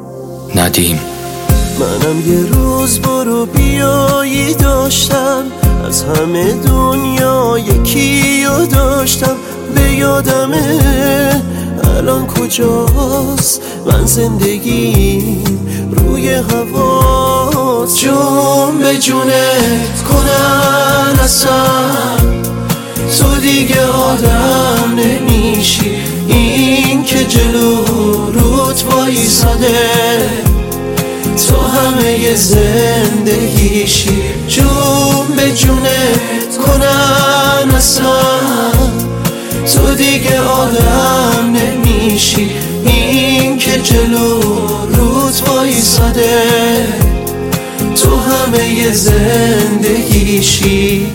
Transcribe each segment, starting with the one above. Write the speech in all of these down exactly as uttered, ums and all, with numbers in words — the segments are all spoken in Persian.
ندیم. منم یه روز برو بیایی داشتم، از همه دنیا یکی رو داشتم. به یادمه الان کجاست، من زندگی روی هواست. جون به جونت کنن اصلا تو دیگه آدم نمیشی، این که جلو روت وایساده تو همه زندگیشی. جون به جونت کنن اصلا تو دیگه آدم نمیشی، این که جلو روت وایساده تو همه زندگیشی.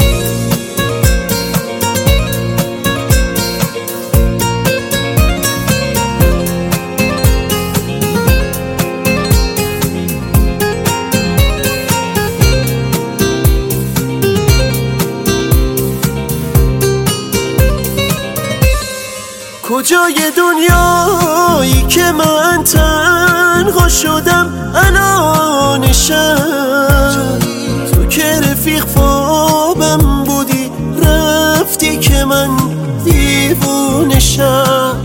کجای دنیایی که من تنها شدم الانشم، تو که رفیق خوابم بودی رفتی که من دیوونشم.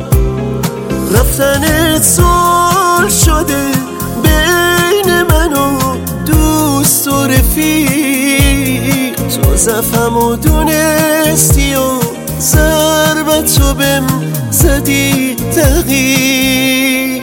رفتنت صلح شده بین من و دوست و رفیق، تو زفمو دونستی و ضربتو بهم زدی دقیق.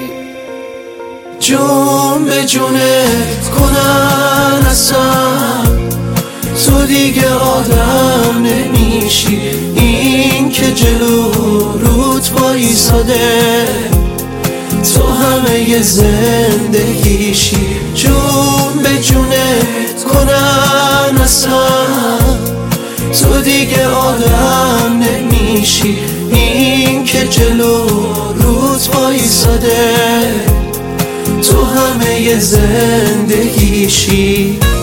جون به جونت کنن اصلا تو دیگه آدم نمیشی، این که جلو روت وایساده تو همه زندگیشی. جون به جونت کنن اصلا تو دیگه آدم نمیشی، این که جلو روت وایساده تو همه زندگیشی.